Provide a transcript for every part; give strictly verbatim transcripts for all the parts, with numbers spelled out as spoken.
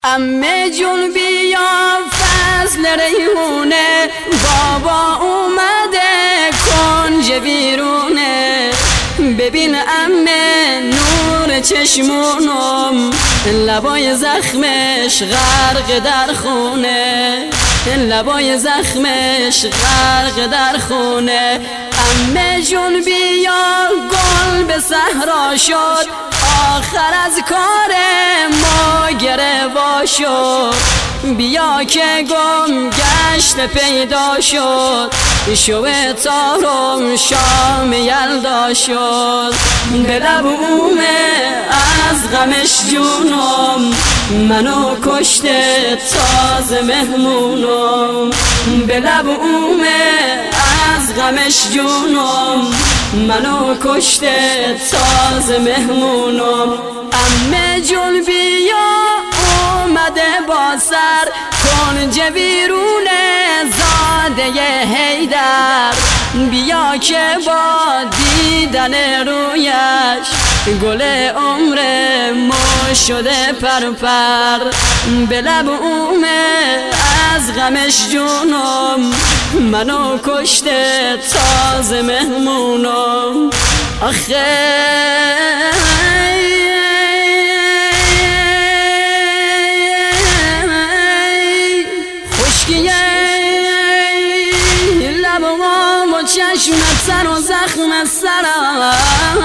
امه جون بیا فصل ریحونه، بابا اومده کنج بیرونه. ببین امه نور چشمونم، لبای زخمش غرق در خونه، لبای زخمش غرق در خونه. امه جون بیا گل به صحرا شد، آخر از کار ما گروا شد. بیا که گم گشت پیدا شد، شو تارم شام یلدا شد. به لب اومه از غمش جونم، منو کشته تازه مهمونم. به لب اومه از غمش جونم، منو کشته تازه مهمونم. امه جون بیا اومده با سر کنج بیرونه، زاده حیدر. بیا که با دیدن رویش گل عمر ما شده پرپر. به لب اومه از غمش جونم، منو کشته تازه مهمونم. آخه خشکیه لبام و چشمت سر و زخم سرت،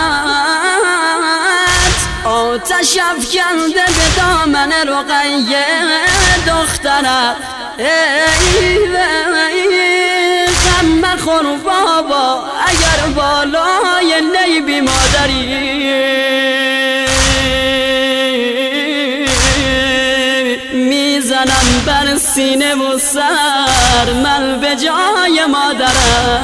آتش افکنده به دامن رقیه دخترت. غم مخور بابا اگر بالای نیبی مادری، میزنم بر سینه و سر من به جای مادرت.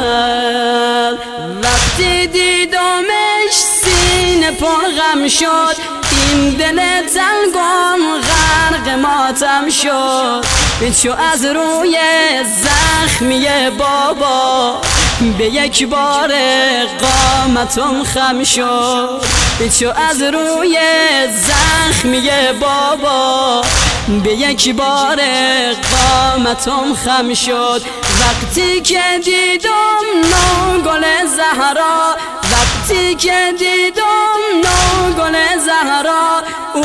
وقتی دیدمش سینه پر غم شد، این دل تنگم غرق ماتم شد. چو از روی زخمی بابا به یک بار قامتم خم شد. چو از روی زخمی بابا به یک بار قامتم خم شد. وقتی که دیدم نو گل زهرا، وقتی که دیدم نو گل زهرا،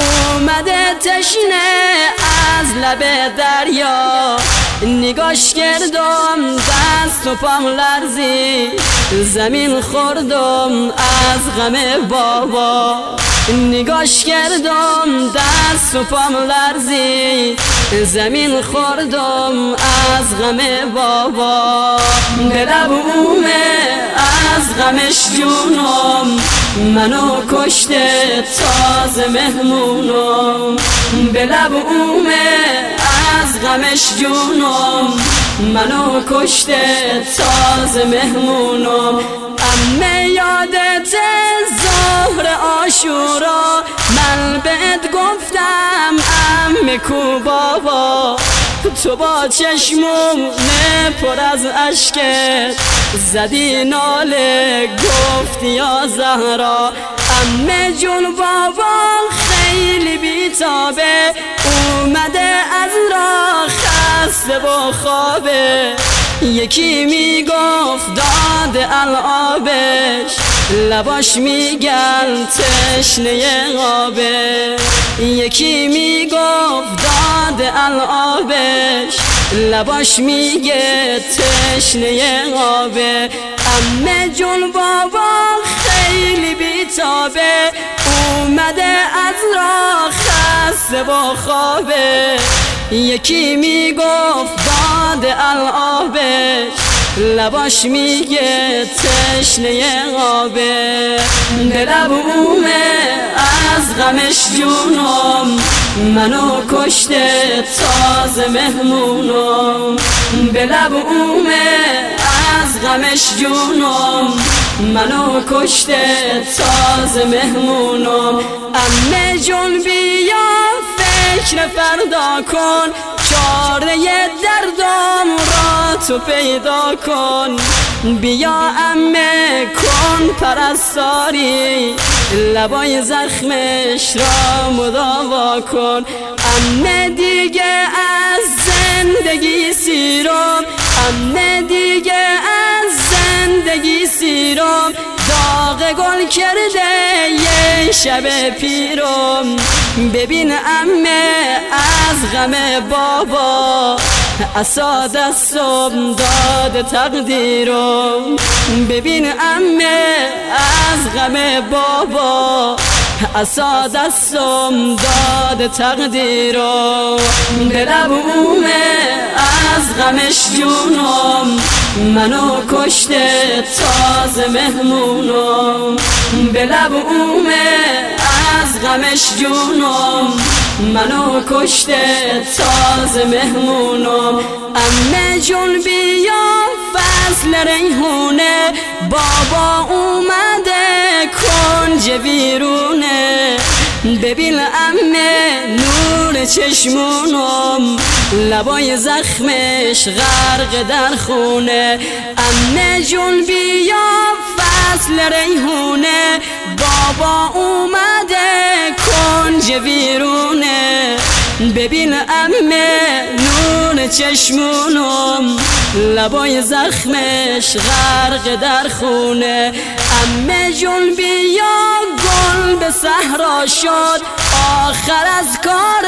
اومده تشنه از لب دریا. نگاش کردم دست و پام لرزی، زمین خوردم از غم بابا. نگاش کردم دست و پام لرزی، زمین خوردم از غم بابا. به لب اومه از غمش جونم، منو کشته تازه مهمونم. به لب اومه از غمش جونم، منو کشته تازه مهمونم. امه یادت ظهر عاشورا، من بهت گفتم امه کو بابا. تو با چشمم پر از اشکت زدی ناله گفتی یا زهرا. امه جون بابا خیلی بیتابه، اومده از راه خسته و خوابه. یکی میگفت داد العابش، لباش میگن تشنه آبه. یکی میگفت داد العابش، لباش میگه تشنه آبه. امه جون بابا خیلی بیتابه، اومده از راه خسته و خوابه. یکی میگفت داد العابش، لباش میگه تشنه آبه. به لب اومه از غمش جونم، منو کشته تازه مهمونم. به لب اومه از غمش جونم، منو کشته تازه مهمونم. امه جون بیا فکر فردا کن، چاره دردم را تو پیدا کن. بیا امه کن پرستاری، لبای زخمش را مداوا کن. امه دیگه از زندگی سیرم، امن دیگه از زندگی سیرم، داغ گل کرده یه شب پیرم. ببین امه از غم بابا عصا دستم داد تقدیرم. ببین امه از غم بابا عصا دستم داد تقدیرم. دلم اومه از غمش جونم، منو کشته تازه مهمونم. دلم اومه از غمش جونم، منو کشته تازه مهمونم. امه جون بیا فصل ریحونه، بابا اومده کنج ویرونه. ببین امه نور چشمونم، لبای زخمش غرق در خونه. امه جون بیا فصل ریحونه، بابا اومده کنج ویرونه. ببین امه نور چشمونم، لبای زخمش غرق در خونه. امه جون بیا گل به صحرا شد، آخر از کار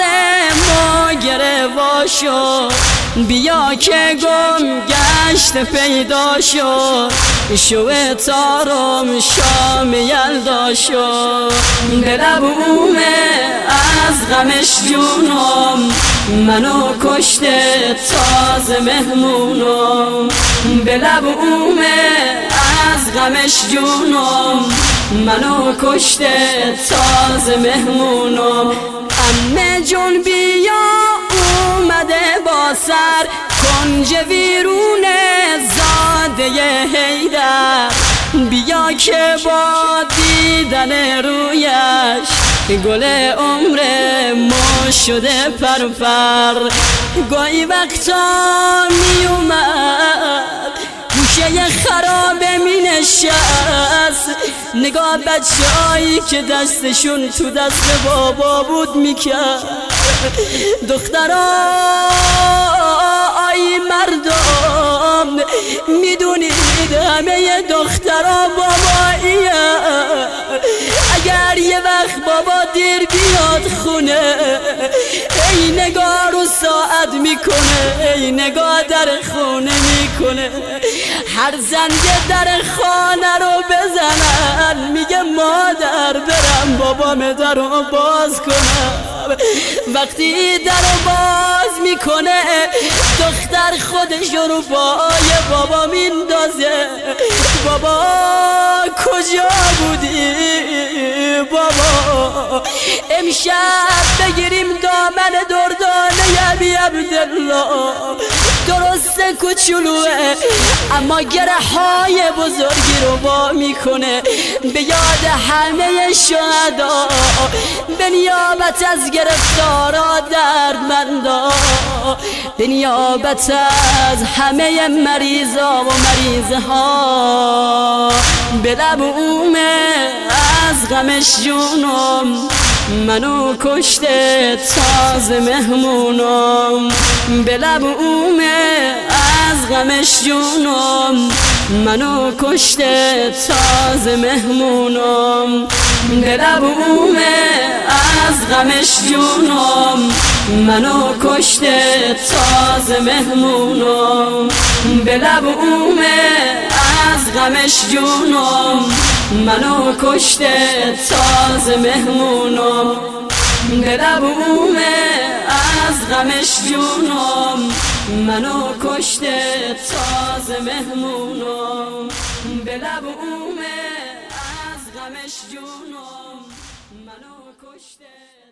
ما گروا شد. بیا که گم گشت پیدا شد، شو تارم شام یلدا شد. دلم اومه از غمش جونم، منو کشته تازه مهمونم. دلم اومه از غمش جونم، منو کشته تازه مهمونم. امه جون بیا اومده با سر کنج ویرونه زاده حیدر. بیا که با دیدن رویش گل عمر ما شده پرپر. گاهی وقتا می اومد گوشه خرابه می نشست، نگاه بچه هایی که دستشون تو دست بابا بود می کرد. دخترای مردم میدونید همه دخترها باباییه. اگر یه وقت بابا دیر بیاد خونه، ای نگاه رو ساعت میکنه، ای نگاه در خونه میکنه. هر زنگ در خانه رو بزنن میگه مادر برم بابام در رو باز کنم. وقتی در رو باز میکنه دختر خودش رو پای بابا میندازه. بابا کجا بودی بابا؟ امشب بگیریم دامن دردانه ابی عبدالله. درسته کوچولوه اما گره های بزرگی رو با میکنه. به یاد همه شهدا، به نیابت از گرفتارا دردمندا، به نیابت از همه مریضا و مریض ها. به لب اومه از غمش جونم، منو کشته تازه مهمونم. به لب اومه از غمش جونم، منو کشته تازه مهمونم. به لب اومه از غمش جونم، منو کشته تازه مهمونم. به لب اومه از غمش جونم، منو کشته تازه مهمونم. به لب اومه از غمش جونم، منو کشته تازه مهمونم. به لب اومه از غمش جونم، منو کشته